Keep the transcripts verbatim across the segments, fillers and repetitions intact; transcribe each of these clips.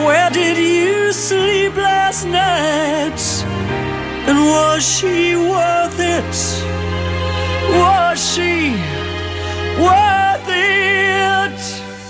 Where did you sleep last night? And was she worth it? Was she worth it?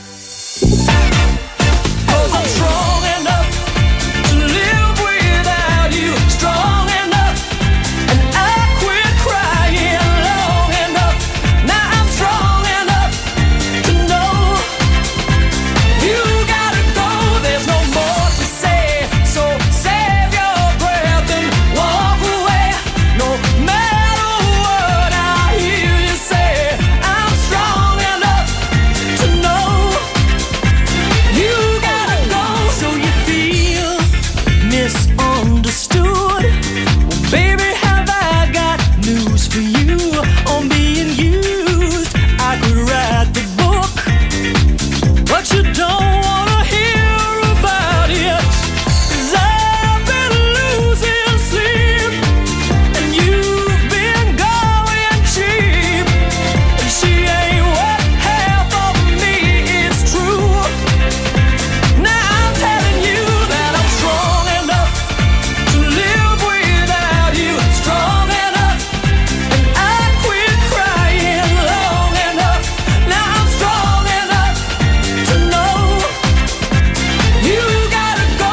'Cause I'm strong enough to live without you, strong enough, and I quit crying long enough. Now I'm strong enough to know you gotta go, there's no more to say. So save your breath and walk away. No matter what I hear you say, I'm strong enough to know you gotta go. So you feel misunderstood? Well, baby, have I got news for you on being used. I could write the book, but you don't wanna hear about it. 'Cause I've been losing sleep, and you've been going cheap. And she ain't what half of me is true. Now I'm telling you that I'm strong enough to live without you, strong enough, and I quit crying long enough. Now I'm strong enough to know you gotta go.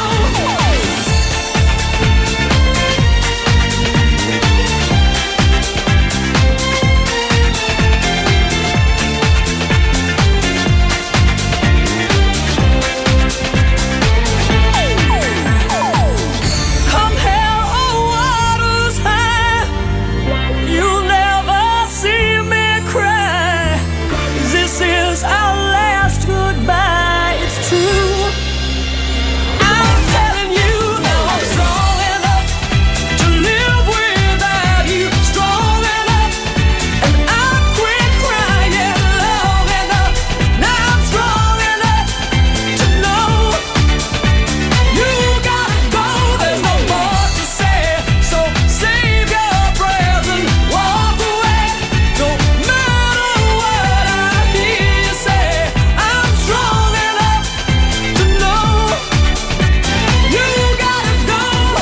Come hell or waters high, you'll never see me cry. 'Cause this is our last goodbye, it's true. I'm telling you now I'm strong enough to live without you, strong enough, and I quit crying long enough. Now I'm strong enough to know you gotta go, there's no more to say. So save your breath and walk away. No matter what I hear you say, I'm strong enough to know you gotta go.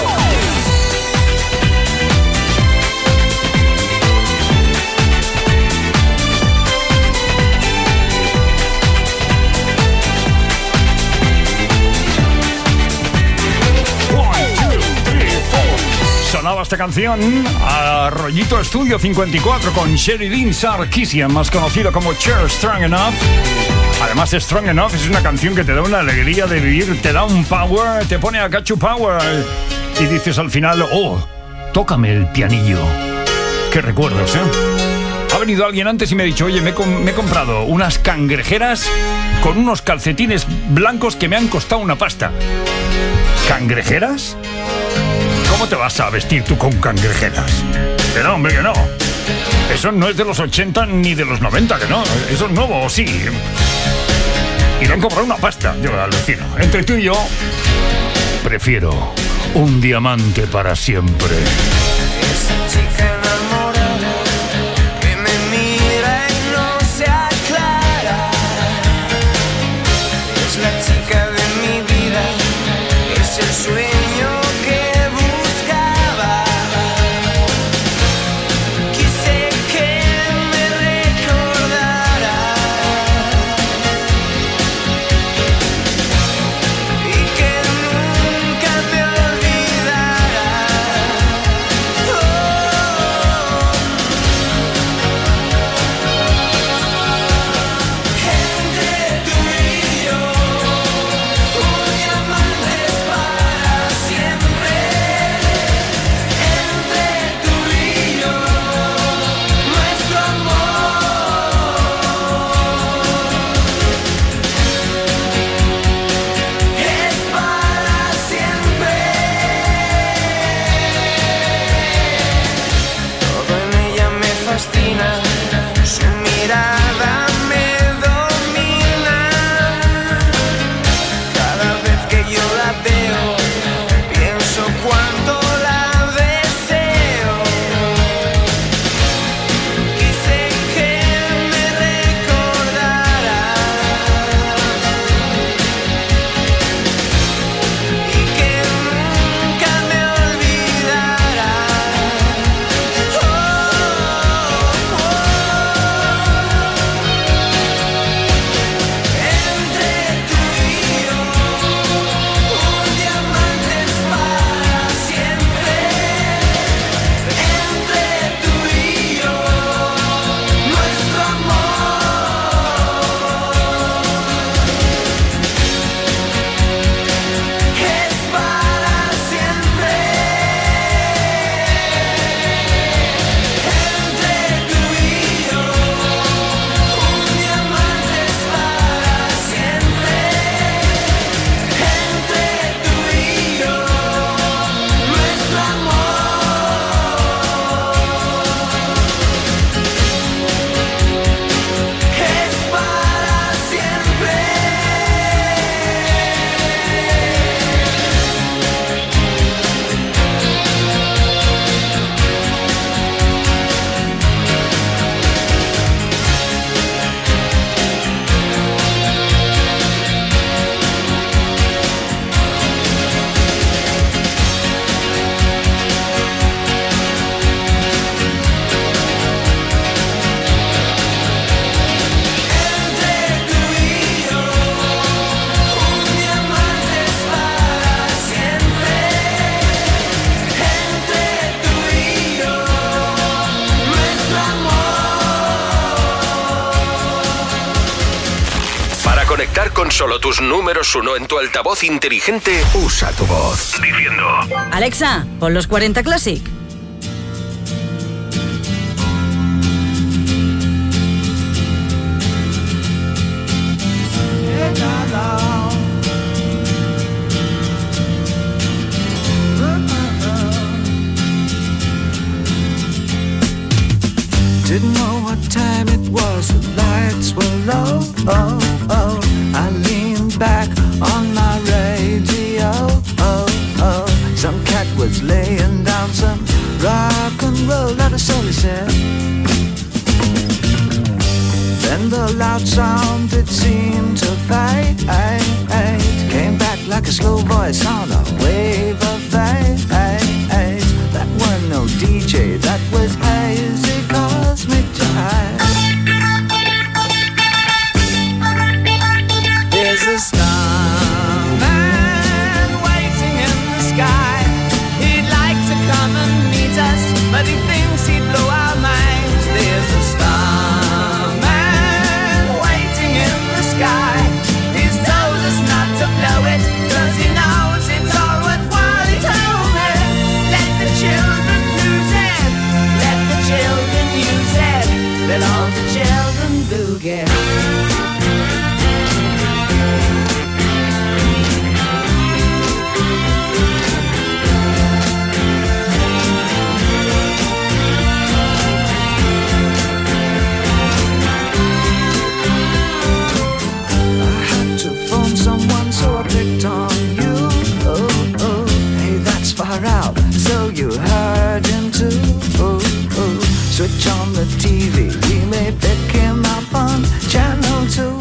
Sonaba esta canción a Rollito Estudio cincuenta y cuatro con Sherilyn Sarkisian, más conocido como Cher Strong Enough. Además, Strong Enough es una canción que te da una alegría de vivir, te da un power, te pone a cachu power. Y dices al final, oh, tócame el pianillo. Qué recuerdos, ¿eh? Ha venido alguien antes y me ha dicho, oye, me he, com- me he comprado unas cangrejeras con unos calcetines blancos que me han costado una pasta. ¿Cangrejeras? ¿Cómo te vas a vestir tú con cangrejeras? Que no, hombre, que no. Eso no es de los ochenta ni de los noventa, que no. Eso es nuevo, ¿o sí? Y le han comprado una pasta. Yo alucino. Entre tú y yo, prefiero un diamante para siempre. Esa chica enamorada que me mira y no se aclara. Es la chica de mi vida, es el sueño que buscaba. Quise que me recordara y que nunca te olvidara. Oh, con solo tus números uno en tu altavoz inteligente, usa tu voz. Diciendo: Alexa, pon los cuarenta Classic. Didn't know what time it was, the lights were low, oh, oh. I leaned back on my radio, oh, oh. Some cat was laying down some rock and roll, not a soul he said. Then the loud sound, it seemed to fade, came back like a slow voice on a wave of fate. That wasn't no D J, that was hazy cosmic jive. There's a starman waiting in the sky. He'd like to come and meet us, but he thinks he'd blow our minds. There's a starman waiting in the sky. He's told us not to blow it, cause he knows it's all worthwhile. He told me, let the children lose it, let the children use it, let all the children boogie. Out, so you heard him too. Ooh, ooh. Switch on the T V, we may pick him up on channel two.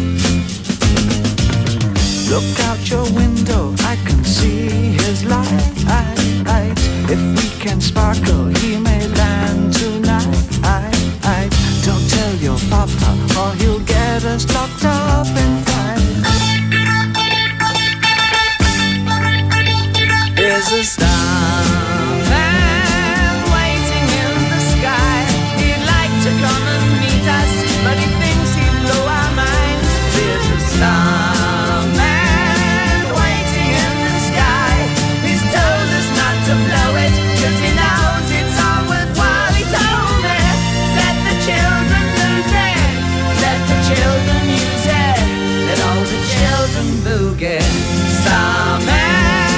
Look out your window, I can see his light. If we can sparkle, he may land tonight. Don't tell your papa, or he'll get us locked up in fight. There's a starman waiting in the sky. He'd like to come and meet us, but he thinks he'd blow our minds. There's a starman waiting in the sky. He's told us not to blow it, cause he knows it's all worthwhile. He told me, let the children lose it, let the children use it, let all the children boogie. Starman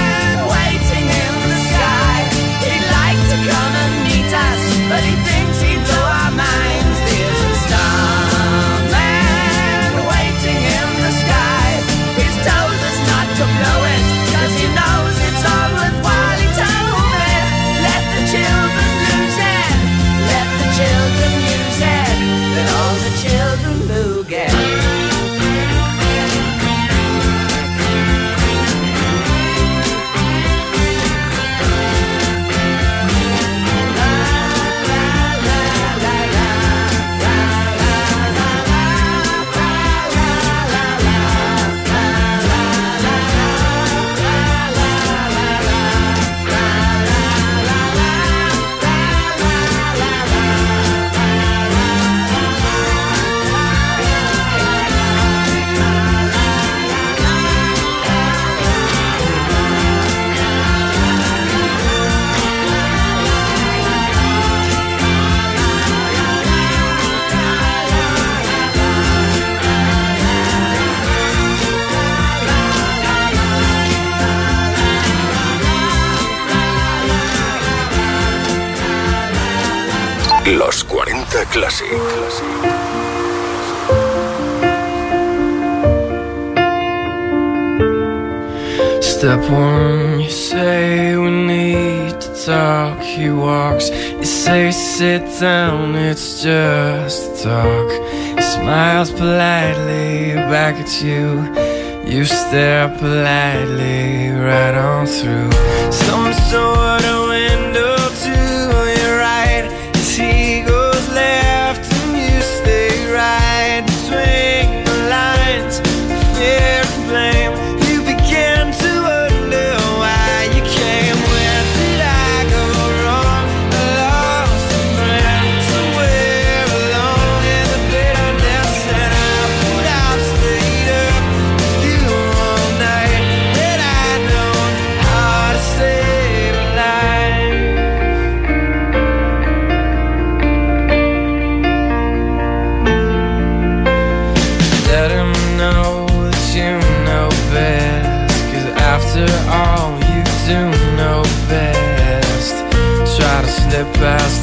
come and meet us, but he thinks he'd blow our minds. There's a starman waiting in the sky. He's told us not to blow it, cause he knows it's all worthwhile. He told me, let the children lose it, let the children use it, let all the children boogie. Los cuarenta Classic. Step one, you say we need to talk. He walks, you say sit down, it's just talk. He smiles politely back at you. You stare politely right on through some sort of window to your right. As he goes left and you stay right between the lines of fear and blame. You begin to wonder why you came. Where did I go wrong? I lost a friend somewhere alone in the bitterness, and I put out, stayed up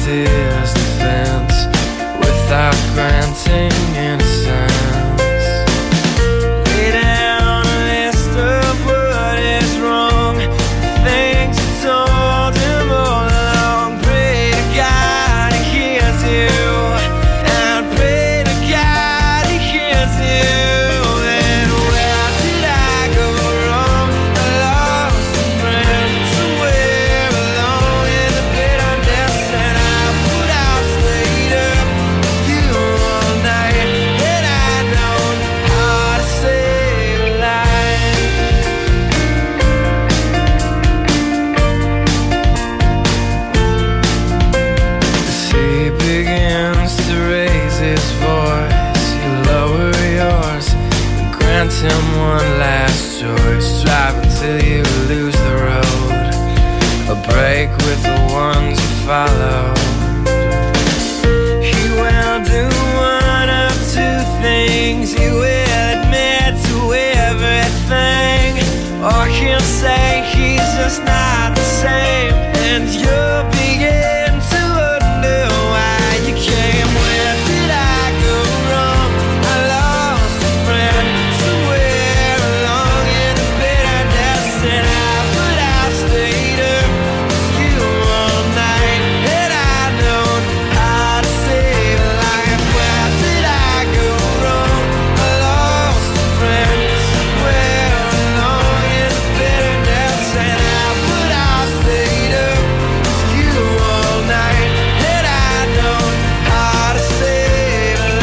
tears defense without granting innocence. Lay down a list of what is wrong, things you told him all along. Pray to God he hears you, and pray to God he hears you. Then where did I go wrong? I lost a friend somewhere along in the bitterness, and I put out, stayed up with you all night, and I know how to save a life. As he begins to raise his voice, you lower yours and grant him one last choice. Drive until you lose the road, a break with the ones you follow. He will do one of two things. He will admit to everything, or he'll say he's just not the same, and you'll begin to wonder why you came. Where did I go wrong? I lost a friend somewhere along in the bitterness, and I put out, stayed up with you all night, and I know how to save a life. Where did I go wrong? I lost a friend somewhere along in the bitterness, and I put out, stayed up with you all night, and I know how to save a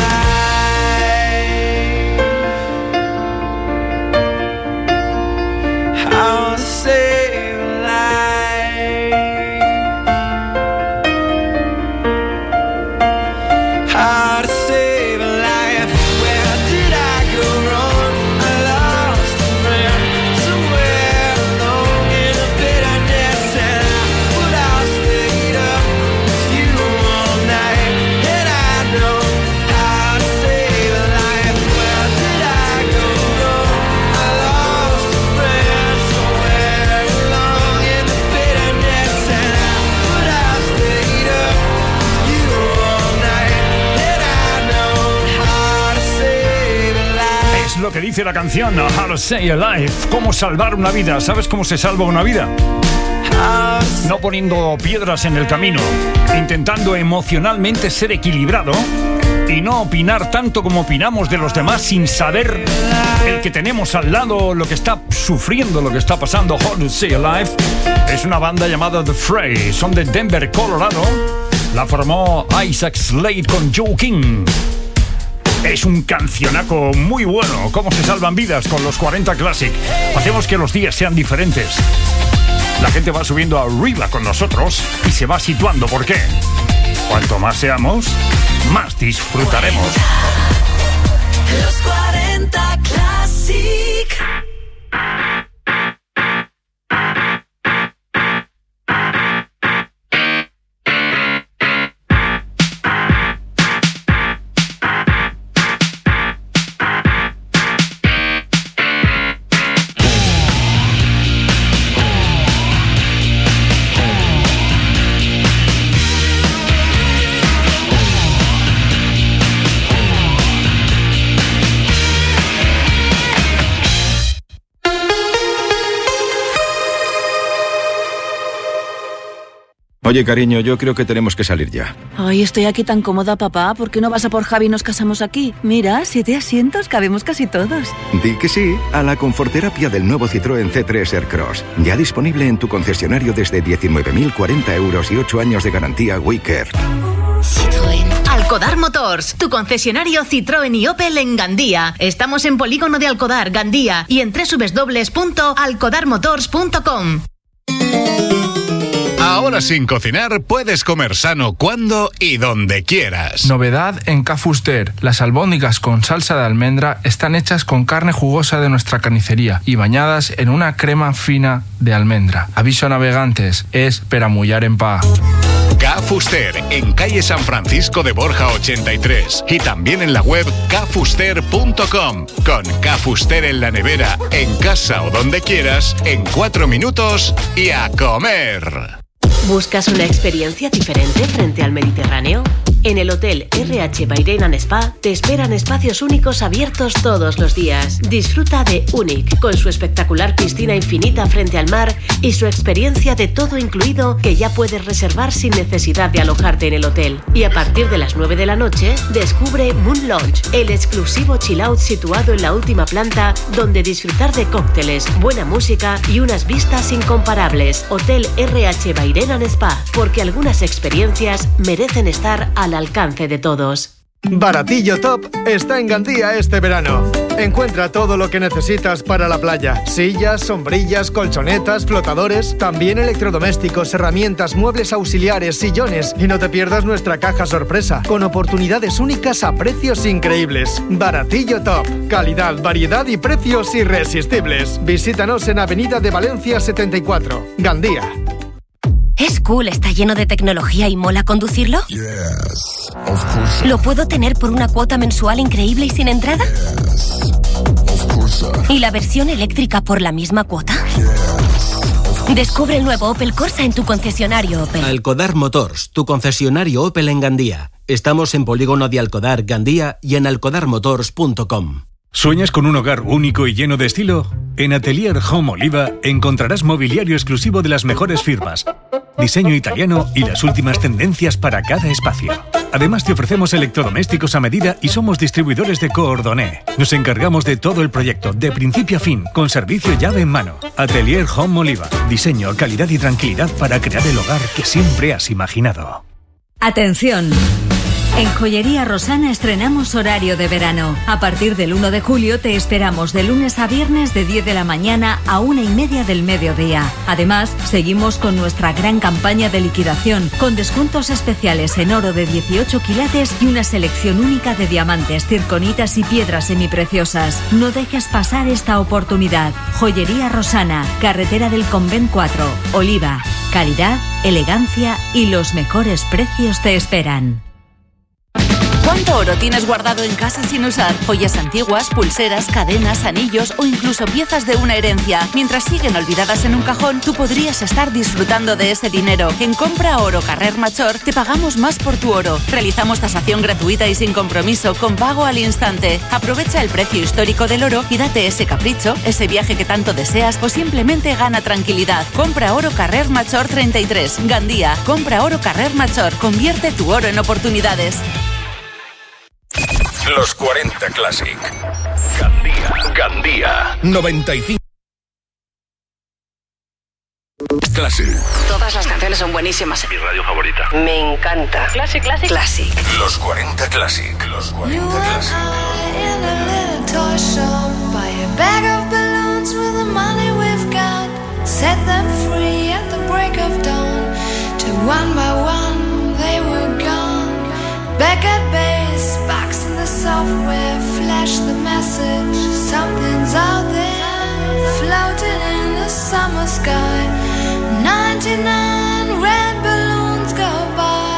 life. How to save a life. How to save a life. Where did I go wrong? I lost a friend somewhere along in the bitterness, and I put out, stayed up with you all night, and I know how to save a life. Where did I go wrong? I lost a friend somewhere along in the bitterness, and I put out, stayed up with you all night, and I know how to save a life. Es lo que dice la canción How to Save a Life. ¿Cómo salvar una vida? ¿Sabes cómo se salva una vida? How to No poniendo piedras en el camino, intentando emocionalmente ser equilibrado y no opinar tanto como opinamos de los demás sin saber el que tenemos al lado, lo que está sufriendo, lo que está pasando. How to Stay Alive es una banda llamada The Fray, son de Denver, Colorado. La formó Isaac Slade con Joe King. Es un cancionaco muy bueno. ¿Cómo se salvan vidas con los cuarenta Classic? Hacemos que los días sean diferentes. La gente va subiendo arriba con nosotros y se va situando. ¿Por qué? Cuanto más seamos, más disfrutaremos. Los cuarenta Classic. Oye, cariño, yo creo que tenemos que salir ya. Ay, estoy aquí tan cómoda, papá. ¿Por qué no vas a por Javi y nos casamos aquí? Mira, siete asientos, cabemos casi todos. Di que sí a la conforterapia del nuevo Citroën C tres Aircross. Ya disponible en tu concesionario desde diecinueve mil cuarenta euros y ocho años de garantía WeCare. Citroën. Alcodar Motors, tu concesionario Citroën y Opel en Gandía. Estamos en Polígono de Alcodar, Gandía, y en doble u doble u doble u punto alcodar motors punto com. Ahora sin cocinar puedes comer sano cuando y donde quieras. Novedad en Ca Fuster. Las albóndigas con salsa de almendra están hechas con carne jugosa de nuestra carnicería y bañadas en una crema fina de almendra. Aviso a navegantes, es per amullar en pa. Ca Fuster, en calle San Francisco de Borja ochenta y tres, y también en la web ca fuster punto com. Con Ca Fuster en la nevera, en casa o donde quieras, en cuatro minutos y a comer. ¿Buscas una experiencia diferente frente al Mediterráneo? En el Hotel R H Bahrein and Spa te esperan espacios únicos abiertos todos los días. Disfruta de Unique, con su espectacular piscina infinita frente al mar y su experiencia de todo incluido que ya puedes reservar sin necesidad de alojarte en el hotel. Y a partir de las nueve de la noche, descubre Moon Lounge, el exclusivo chill out situado en la última planta donde disfrutar de cócteles, buena música y unas vistas incomparables. Hotel R H Bahrein and Spa, porque algunas experiencias merecen estar al alcance de todos. Baratillo Top está en Gandía este verano. Encuentra todo lo que necesitas para la playa: sillas, sombrillas, colchonetas, flotadores, también electrodomésticos, herramientas, muebles auxiliares, sillones. Y no te pierdas nuestra caja sorpresa, con oportunidades únicas a precios increíbles. Baratillo Top, calidad, variedad y precios irresistibles. Visítanos en Avenida de Valencia setenta y cuatro, Gandía. ¿Es cool, está lleno de tecnología y mola conducirlo? Yes, of course. ¿Lo puedo tener por una cuota mensual increíble y sin entrada? Yes, of course. ¿Y la versión eléctrica por la misma cuota? Yes. Descubre el nuevo Opel Corsa en tu concesionario Opel. Alcodar Motors, tu concesionario Opel en Gandía. Estamos en Polígono de Alcodar, Gandía y en alcodar motors punto com. ¿Sueñas con un hogar único y lleno de estilo? En Atelier Home Oliva encontrarás mobiliario exclusivo de las mejores firmas, diseño italiano y las últimas tendencias para cada espacio. Además te ofrecemos electrodomésticos a medida y somos distribuidores de Coordonné. Nos encargamos de todo el proyecto, de principio a fin, con servicio llave en mano. Atelier Home Oliva. Diseño, calidad y tranquilidad para crear el hogar que siempre has imaginado. Atención. En Joyería Rosana estrenamos horario de verano. A partir del uno de julio te esperamos de lunes a viernes de diez de la mañana a una y media del mediodía. Además, seguimos con nuestra gran campaña de liquidación, con descuentos especiales en oro de dieciocho quilates y una selección única de diamantes, circonitas y piedras semipreciosas. No dejes pasar esta oportunidad. Joyería Rosana, carretera del Convent cuatro, Oliva. Calidad, elegancia y los mejores precios te esperan. ¿Cuánto oro tienes guardado en casa sin usar? Joyas antiguas, pulseras, cadenas, anillos o incluso piezas de una herencia. Mientras siguen olvidadas en un cajón, tú podrías estar disfrutando de ese dinero. En Compra Oro Carrer Major te pagamos más por tu oro. Realizamos tasación gratuita y sin compromiso, con pago al instante. Aprovecha el precio histórico del oro y date ese capricho, ese viaje que tanto deseas o simplemente gana tranquilidad. Compra Oro Carrer Major treinta y tres, Gandía. Compra Oro Carrer Major. Convierte tu oro en oportunidades. Los cuarenta Classic. Gandía. Gandía. noventa y cinco. Classic. Todas las canciones son buenísimas. Mi radio favorita. Me encanta. Classic, Classic. Classic. Los cuarenta Classic. Los cuarenta Classic. In a little toy shop, buy a bag of balloons with the money we've got. Set them free at the break of dawn. Till one by one they were gone. Back at base, box in the software, flash the message. Something's out there, floating in the summer sky. ninety-nine red balloons go by.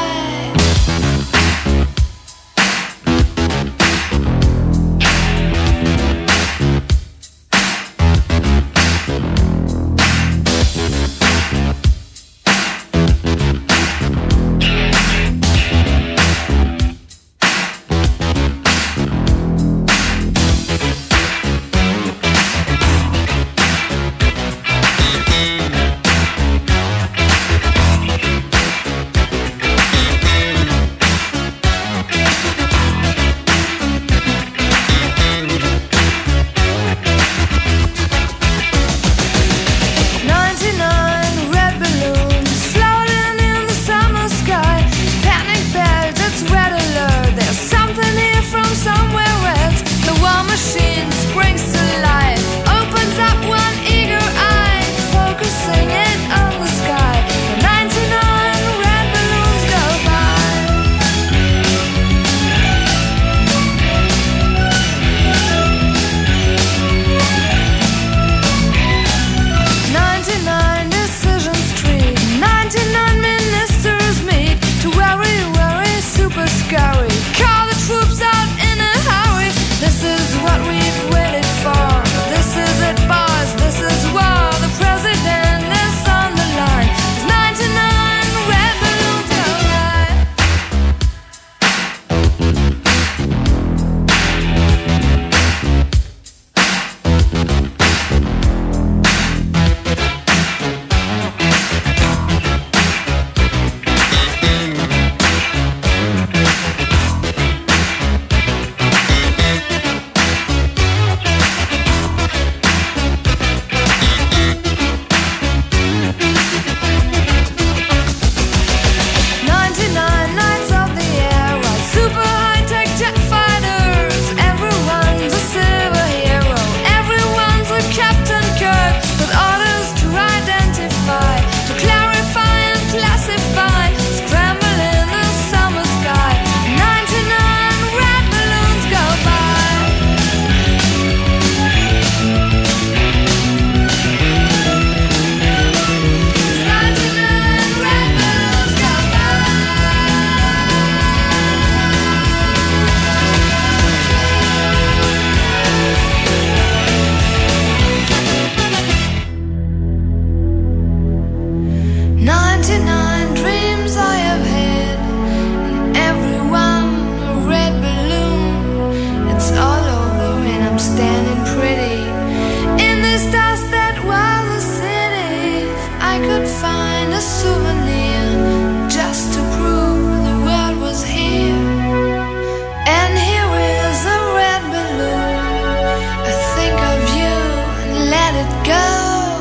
could find a souvenir just to prove the world was here. And here is a red balloon. I think of you and let it go.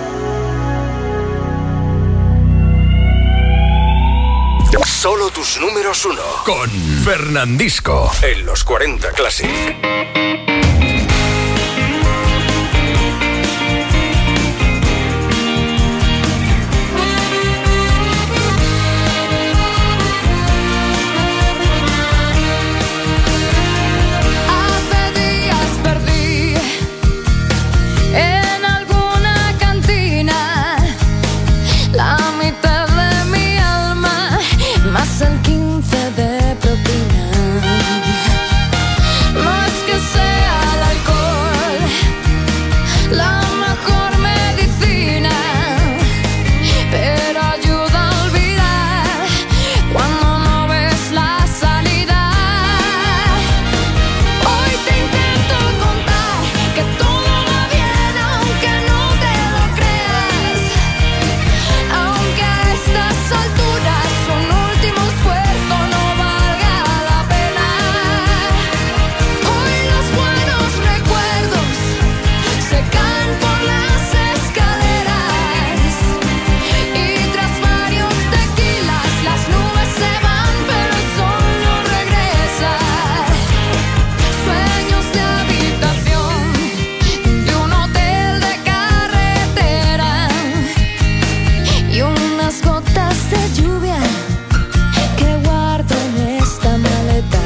Solo tus números uno con Fernandisco en los cuarenta Classic. El quince de propina. No es que sea el alcohol la mejor medicina, pero ayuda a olvidar cuando no ves la salida. Hoy te intento contar que todo va bien, aunque no te lo creas, aunque a estas alturas un último esfuerzo no valga la pena. Hoy los buenos recuerdos se caen por las escaleras y tras varios tequilas las nubes se van, pero el sol no regresa. Sueños de habitación de un hotel de carretera y unas gotas de lluvia que guardo en esta maleta.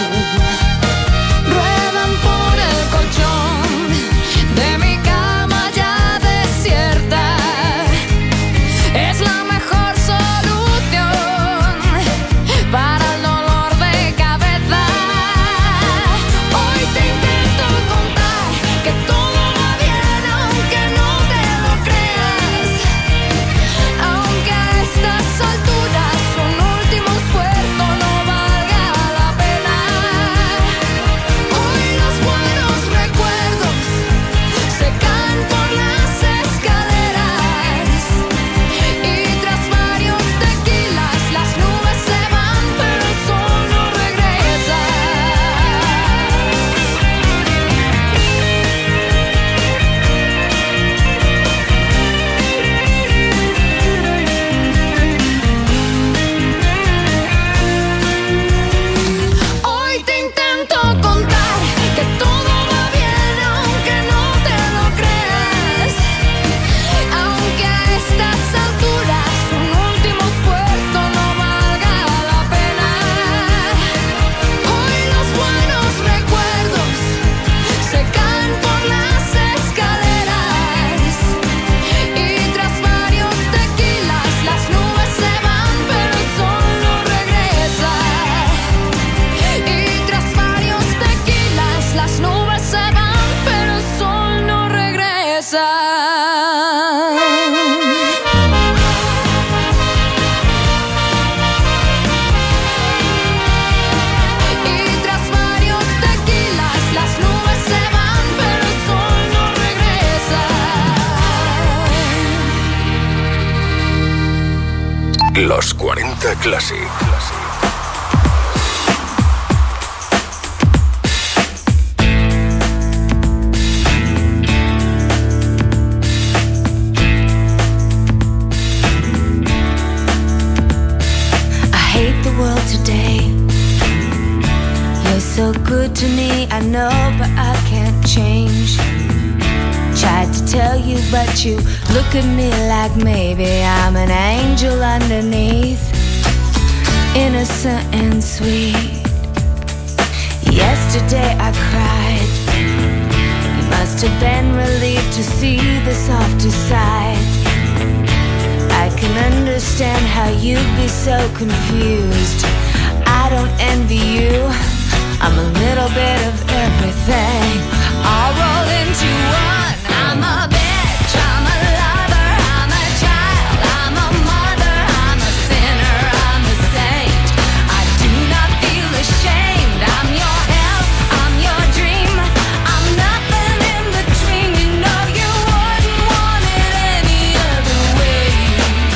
Ruedan por el colchón de mi cama ya desierta. Es la mejor solución para el dolor de cabeza. Hoy te intento contar que todo va bien, aunque no te lo creas, aunque a estas alturas un último esfuerzo no valga la pena. Hoy los buenos recuerdos se caen por las escaleras y tras varios tequilas las nubes se van, pero el sol no regresa. Hoy te intento contar que todo va bien, aunque no te lo creas, aunque a estas alturas un último esfuerzo no valga la pena. Hoy los buenos recuerdos se caen por las escaleras y tras varios tequilas las nubes se van, pero el sol no regresa. Y tras varios tequilas las nubes se van, pero el sol no regresa. Y tras varios tequilas las nubes se van, pero el sol no regresa. Los cuarenta Classic. I hate the world today. You're so good to me, I know, but I can't change. Tried to tell you, but you look at me like maybe I'm an angel underneath, innocent and sweet. Yesterday I cried. You must have been relieved to see the softer side. I can understand how you'd be so confused. I don't envy you. I'm a little bit of everything, all rolled into one. I'm a bitch, I'm a lover, I'm a child, I'm a mother, I'm a sinner, I'm a saint. I do not feel ashamed. I'm your hell, I'm your dream, I'm nothing in between. You know you wouldn't want it any other way.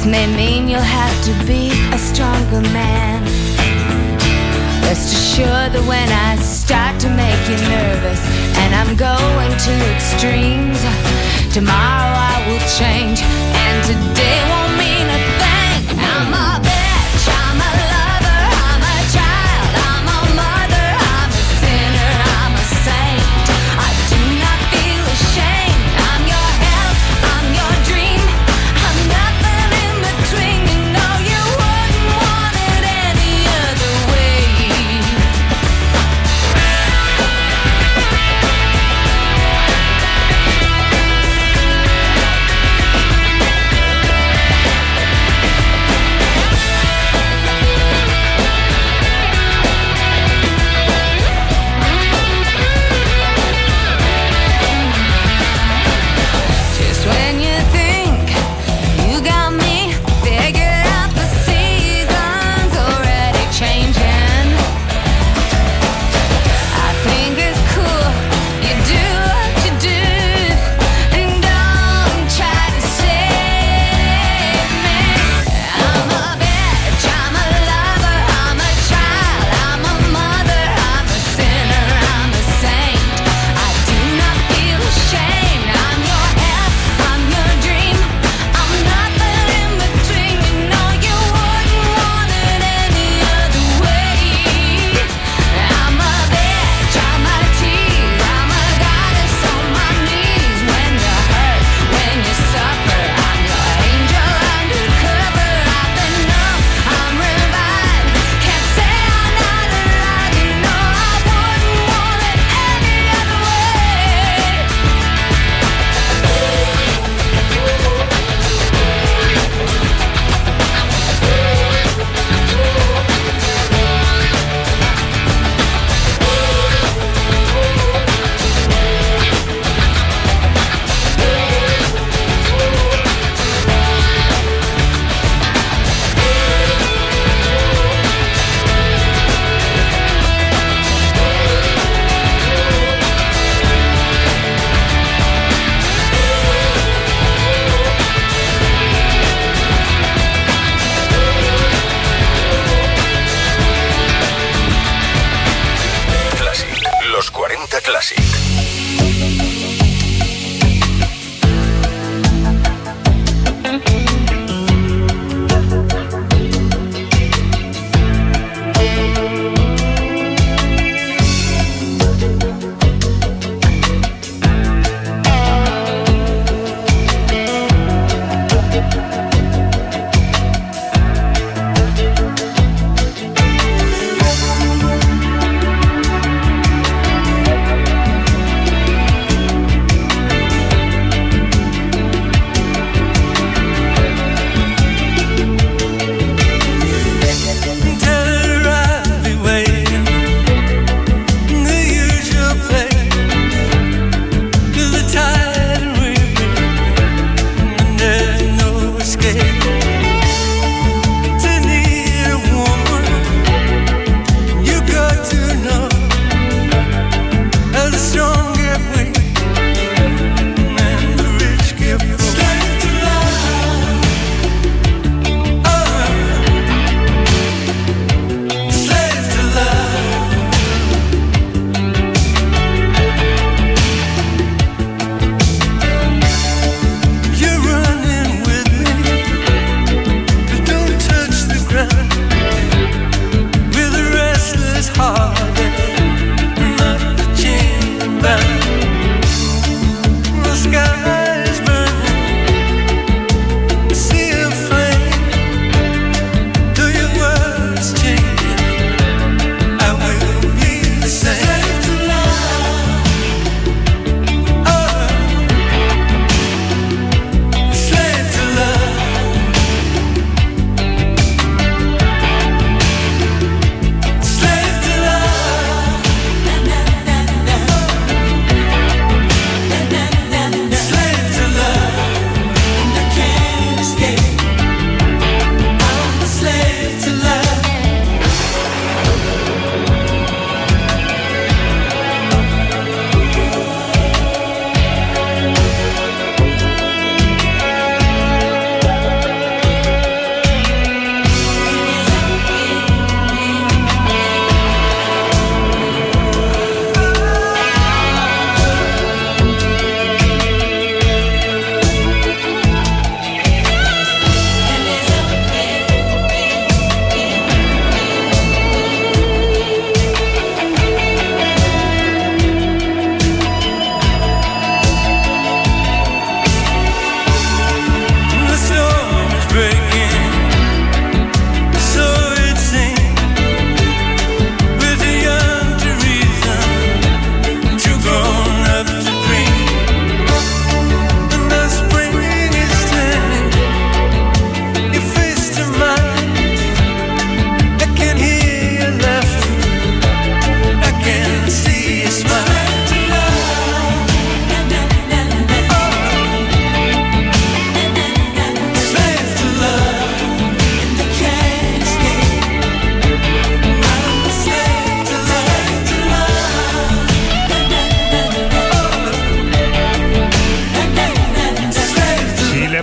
may mean you'll have to be a stronger man. Rest assured that when I start to make you nervous and I'm going to extremes, tomorrow I will change and today won't mean a thing. I'm a bitch, I'm a lover, I'm a child, I'm a mother, I'm a sinner, I'm a saint. I do not feel ashamed. I'm your hell, I'm your dream, I'm nothing in between. You know you wouldn't want it any other way.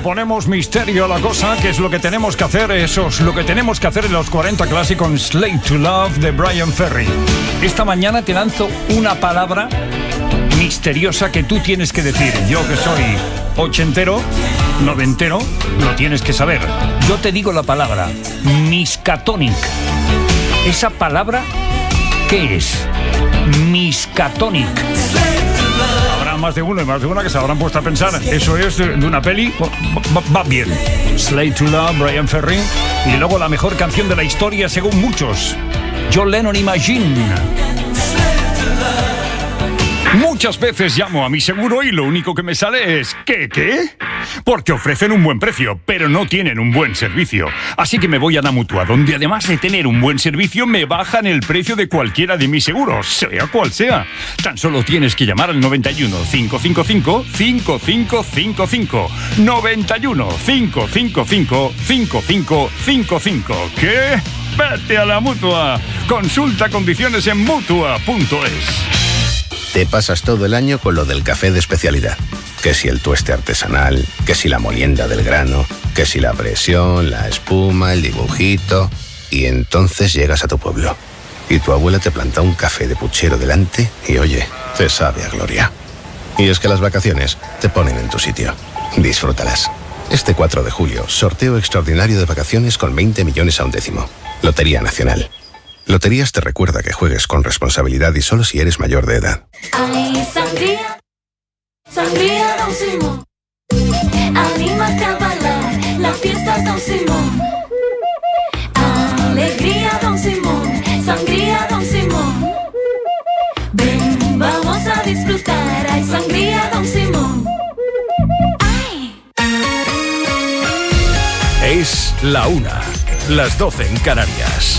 ponemos misterio a la cosa, que es lo que tenemos que hacer, eso es lo que tenemos que hacer en los cuarenta Classic con Slave to Love de Brian Ferry. Esta mañana te lanzo una palabra misteriosa que tú tienes que decir. Yo que soy ochentero, noventero, lo tienes que saber. Yo te digo la palabra Miskatonic. Esa palabra, ¿qué es? Miskatonic. Habrá más de uno y más de una que se habrán puesto a pensar. Eso es de, de una peli. Va, va bien. Slave to Love, Brian Ferry. Y luego la mejor canción de la historia según muchos, John Lennon, Imagine. Muchas veces llamo a mi seguro y lo único que me sale es ¿qué, qué? Porque ofrecen un buen precio, pero no tienen un buen servicio. Así que me voy a la Mutua, donde además de tener un buen servicio, me bajan el precio de cualquiera de mis seguros, sea cual sea. Tan solo tienes que llamar al noventa y uno, cinco cinco cinco, cinco cinco cinco cinco. noventa y uno, cinco cinco cinco, cinco cinco cinco cinco. ¿Qué? Vete a la Mutua. Consulta condiciones en mutua punto es. Te pasas todo el año con lo del café de especialidad. Que si el tueste artesanal, que si la molienda del grano, que si la presión, la espuma, el dibujito. Y entonces llegas a tu pueblo. Y tu abuela te planta un café de puchero delante y oye, te sabe a gloria. Y es que las vacaciones te ponen en tu sitio. Disfrútalas. Este cuatro de julio, sorteo extraordinario de vacaciones con veinte millones a un décimo. Lotería Nacional. Loterías te recuerda que juegues con responsabilidad y solo si eres mayor de edad. Ay, sangría, sangría Don Simón, anímate a bailar, la fiesta Don Simón. Alegría Don Simón, sangría Don Simón. Ven, vamos a disfrutar, ay, sangría Don Simón. Ay. Es la una, las doce en Canarias.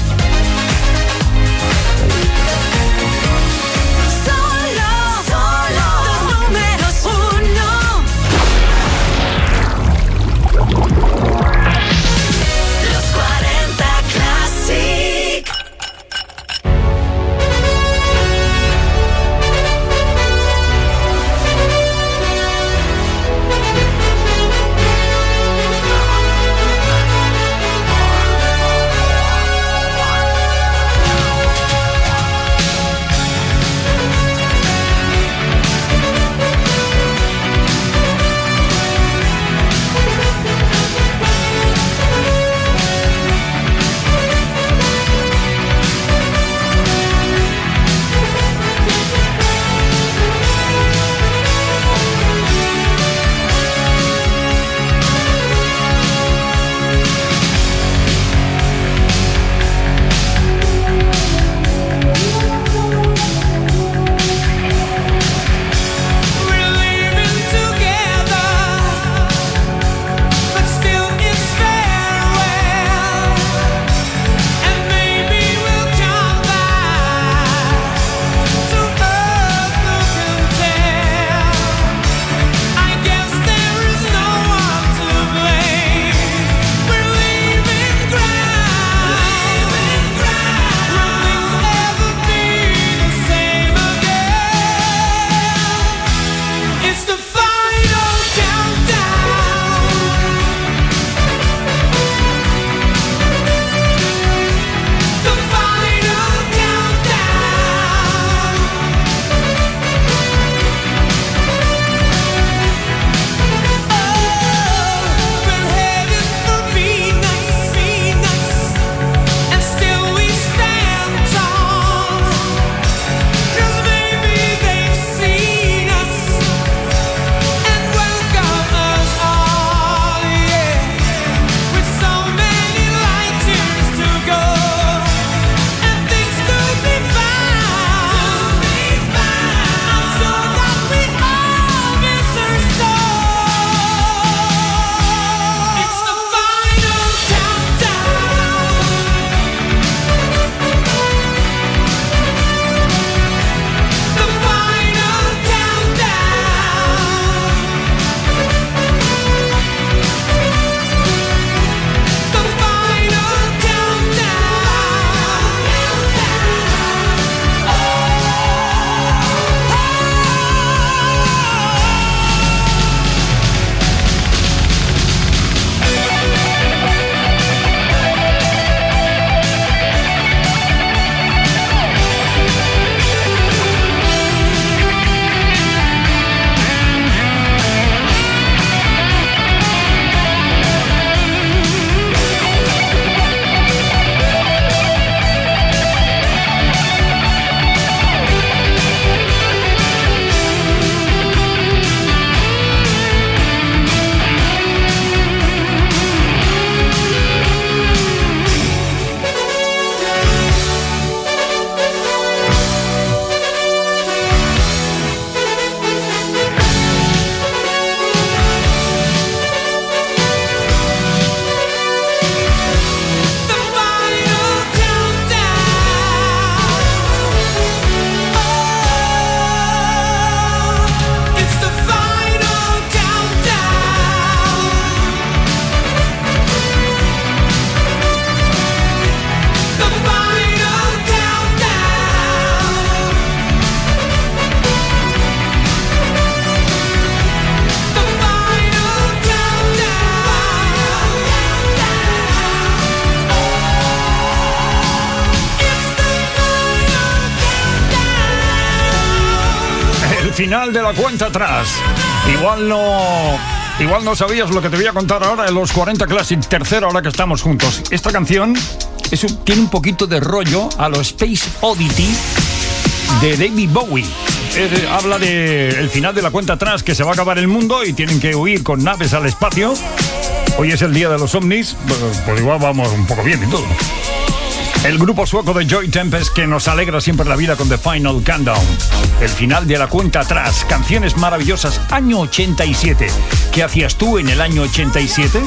final de la cuenta atrás. Igual no... Igual no sabías lo que te voy a contar ahora de los cuarenta Classic, tercera hora que estamos juntos. Esta canción es un, tiene un poquito de rollo a lo Space Oddity de David Bowie. Eh, habla de el final de la cuenta atrás, que se va a acabar el mundo y tienen que huir con naves al espacio. Hoy es el día de los ovnis, pues, pues igual vamos un poco bien y todo. El grupo sueco de Joy Tempest, que nos alegra siempre la vida con The Final Countdown. El final de la cuenta atrás. Canciones maravillosas, año ochenta y siete. ¿Qué hacías tú en el año ochenta y siete?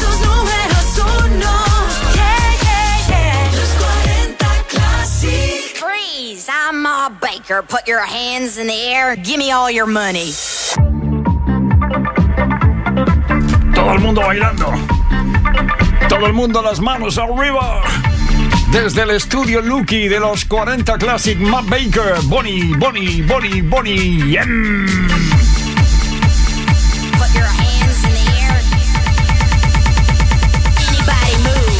Freeze, I'm Ma Baker. Put your hands in the air. Give me all your money. Todo el mundo bailando. Todo el mundo las manos arriba. Desde el estudio Lucky de los cuarenta Classic, Ma Baker, Bonnie, Bonnie, Bonnie, Bonnie. Yeah. Put your hands in the air. Anybody move.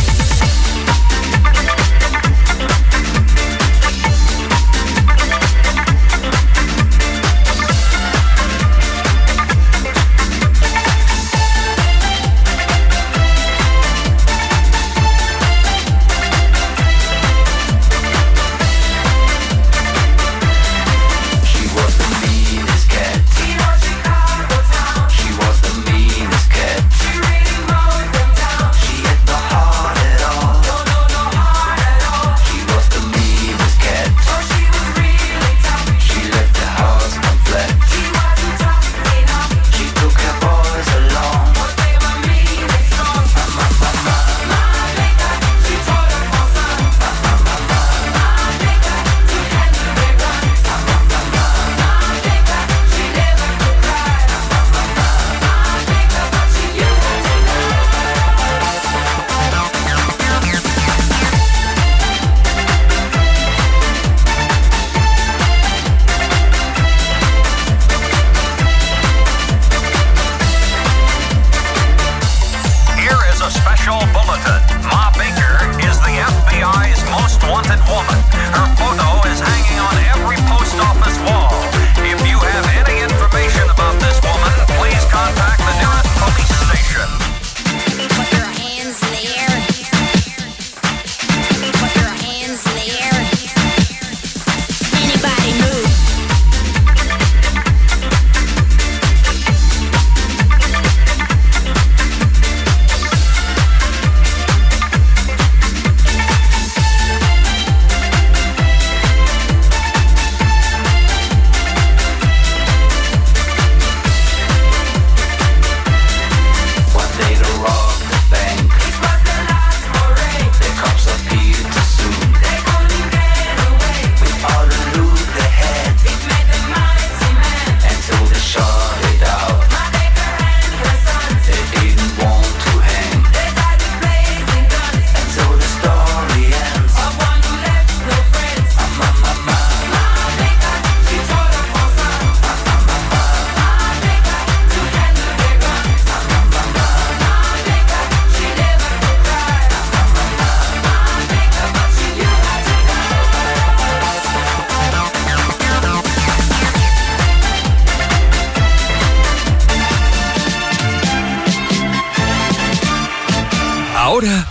Ahora,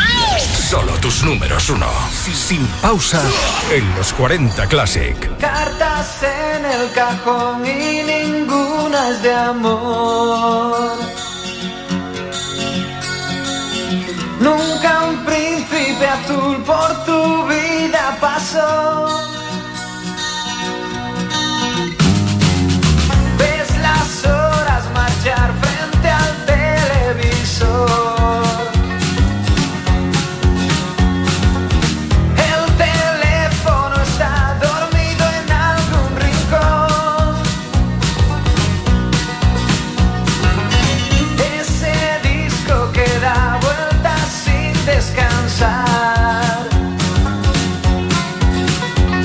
solo tus números uno. Sin pausa en los cuarenta Classic. Cartas en el cajón y ninguna es de amor. Nunca un príncipe azul por tu vida pasó. Ves las horas marchar frente al televisor. Descansar.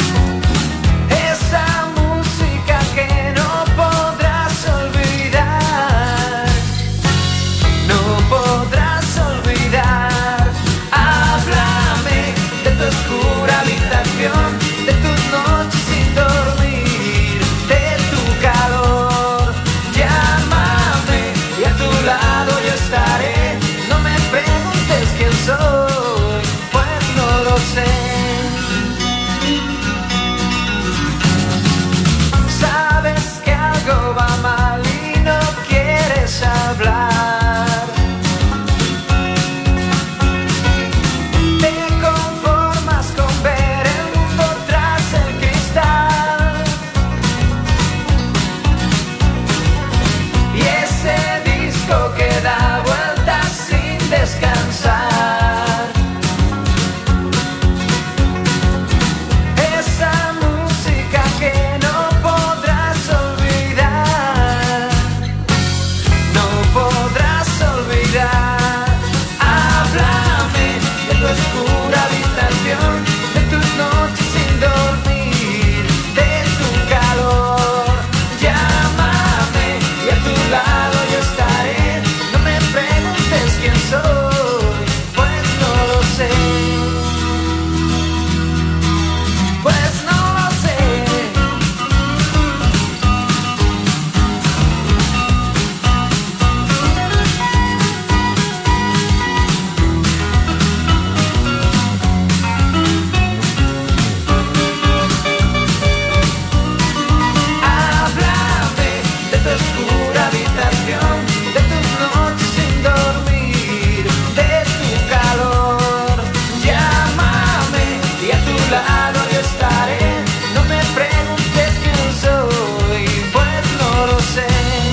oscura habitación, de tus noches sin dormir, de tu calor. Llámame y a tu lado yo estaré. No me preguntes quién soy, pues no lo sé.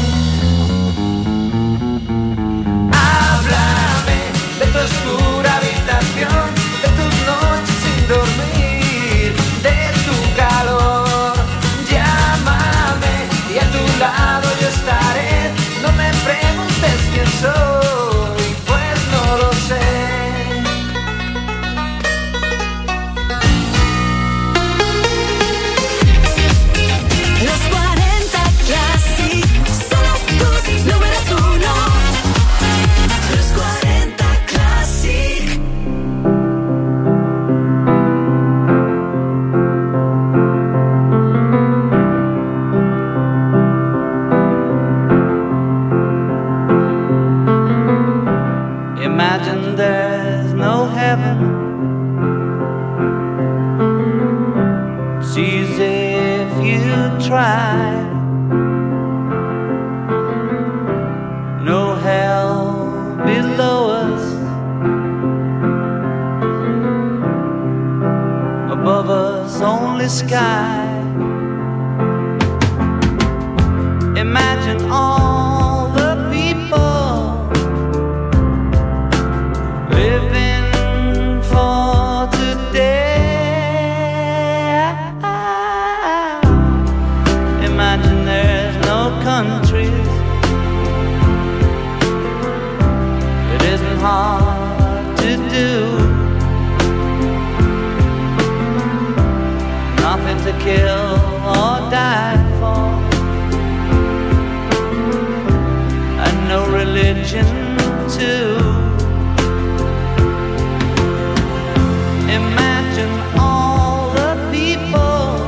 Háblame de tu oscura habitación, de tus noches sin dormir, de tu calor. Llámame y a tu lado yo estaré. No me preguntes quién soy, pues no lo sé. Los cuarenta Classic, solo tus números uno. Los cuarenta Classic. Imagine there's no heaven. It's easy if you try. No hell below us. Above us only sky. Imagine all the people living for today. Imagine there's no countries. It isn't hard to do. Nothing to kill or die for. And no religion too. Imagine all the people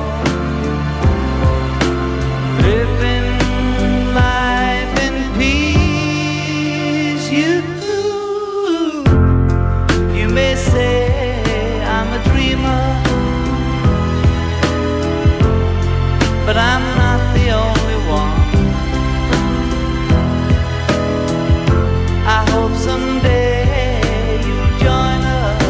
living life in peace. You, you may say I'm a dreamer, but I'm not the only one. I hope someday you'll join us,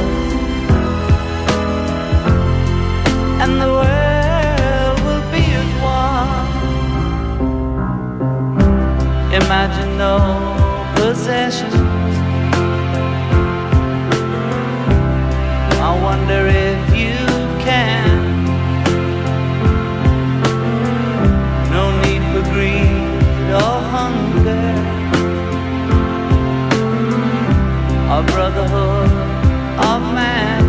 and the world will be as one. Imagine no possessions. I wonder if you can. No need for greed or hunger, a brotherhood of man.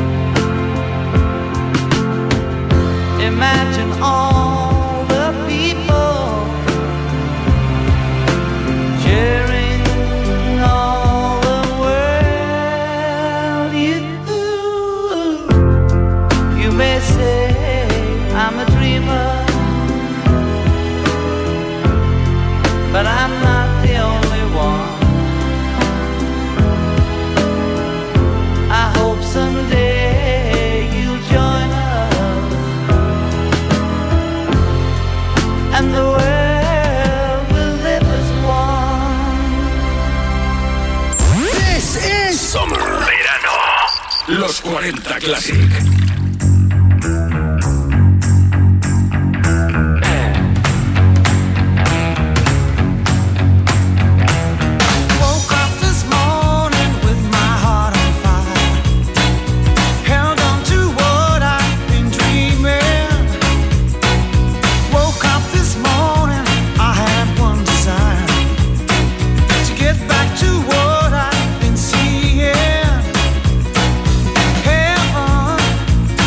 Imagine all the people sharing all the world. You, you may say I'm a dreamer, but I'm not the only one. I hope someday you'll join us, and the world will live as one. This is Summer. Verano. Los cuarenta Classic. Heaven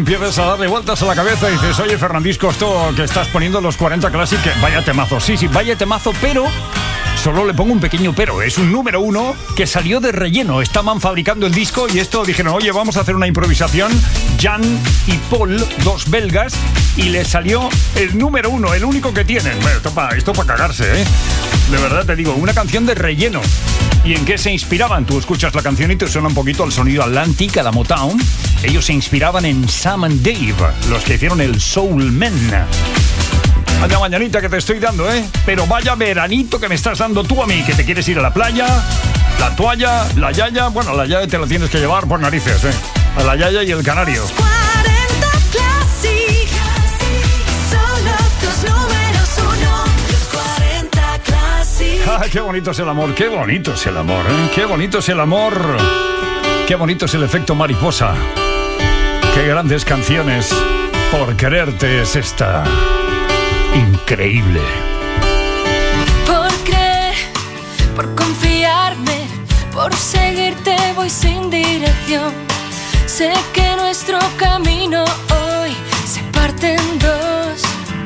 empiezas a darle vueltas a la cabeza y dices, oye, Fernandisco, esto que estás poniendo los cuarenta Classic, vaya temazo. Sí, sí, vaya temazo, pero solo le pongo un pequeño pero. Es un número uno que salió de relleno. Estaban fabricando el disco y esto dijeron, oye, vamos a hacer una improvisación. Jan y Paul, dos belgas, y les salió el número uno, el único que tienen. Bueno, esto para esto pa cagarse, ¿eh? De verdad te digo, una canción de relleno. ¿Y en qué se inspiraban? Tú escuchas la canción y te suena un poquito al sonido Atlantic, a la Motown. Ellos se inspiraban en Sam and Dave, los que hicieron el Soul Men. Vaya mañanita que te estoy dando, ¿eh? Pero vaya veranito que me estás dando tú a mí, que te quieres ir a la playa, la toalla, la yaya. Bueno, la yaya te la tienes que llevar por narices, ¿eh? A la yaya y el canario. cuarenta Classic, solo tus números uno, los cuarenta Classic. Ah, qué bonito es el amor, qué bonito es el amor, ¿eh? Qué bonito es el amor. Qué bonito es el efecto mariposa. Qué grandes canciones. Por quererte es esta. Increíble. Por creer, por confiarme, por seguirte voy sin dirección. Sé que nuestro camino hoy se parte en dos.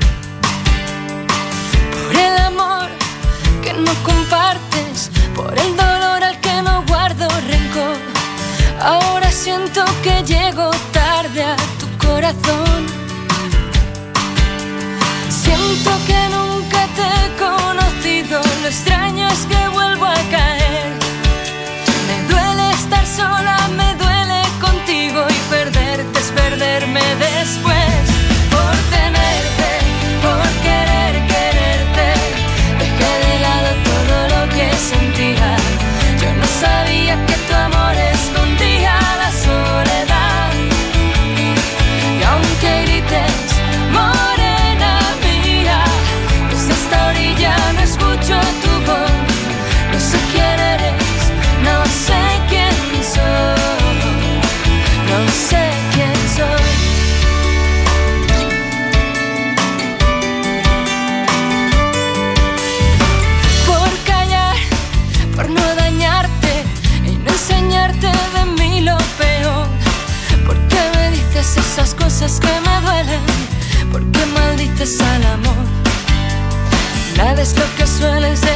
Por el amor que no compartes, por el dolor al que no guardo rencor. Ahora siento que llego tarde a tu corazón. Siento que nunca te he conocido, lo extraño es que vuelvo a caer. Me duele estar sola, me duele contigo y perderte es perderme después. Por tenerte, por querer quererte, dejé de lado todo lo que sentía. Yo no sabía que tu amor escondía la soledad. Y aunque grites, morena mía, desde esta orilla no escucho tu voz. No sé quién eres, no sé quién soy, no sé quién soy. Por callar, por no dañarte y no enseñarte de mí lo peor. ¿Por qué me dices esas cosas que me duelen? ¿Por qué maldices al amor? Nada es lo que suele ser.